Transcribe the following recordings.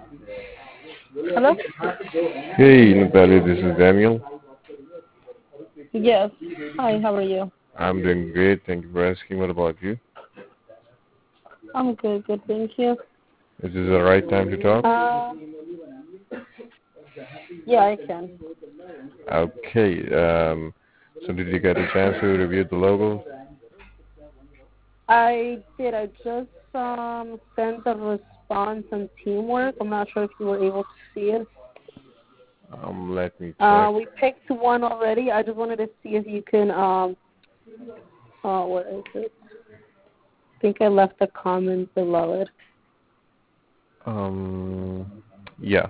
Hello? Hey, Natalia, this is Daniel. Yes. Hi, how are you? I'm doing great. Thank you for asking. What about you? I'm good, good, thank you. Is this the right time to talk? Uh, yeah, I can. Okay. So did you get a chance to review the logo? I did. I just sent a response on teamwork. I'm not sure if you were able to see it. Let me check. We picked one already. I just wanted to see if you can what is it? I think I left a comment below it. Yeah,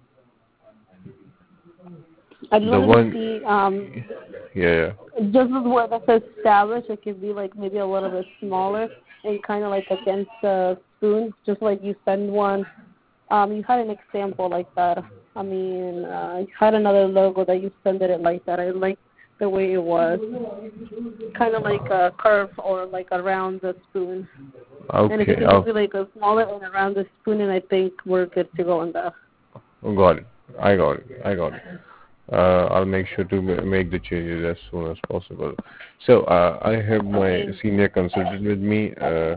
I just the wanted to one. see Yeah, just as where that says established, it could be like maybe a little bit smaller and kind of like against the spoon, just like you send one. You had an example like that. I mean, you had another logo that you sent it like that. I like the way it was, kind of like a curve or like around the spoon. yeah. And if it Okay. can just be like a smaller and around the spoon, and I think we're good to go on that. Got it. I got it. I got it. I'll make sure to make the changes as soon as possible. So I have my Thank senior consultant with me.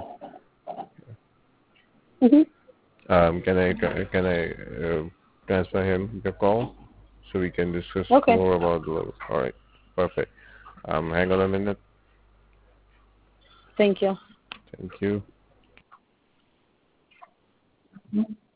you. Can I transfer him the call so we can discuss Okay. more about the logo? All right, perfect. Hang on a minute. Thank you. Thank you.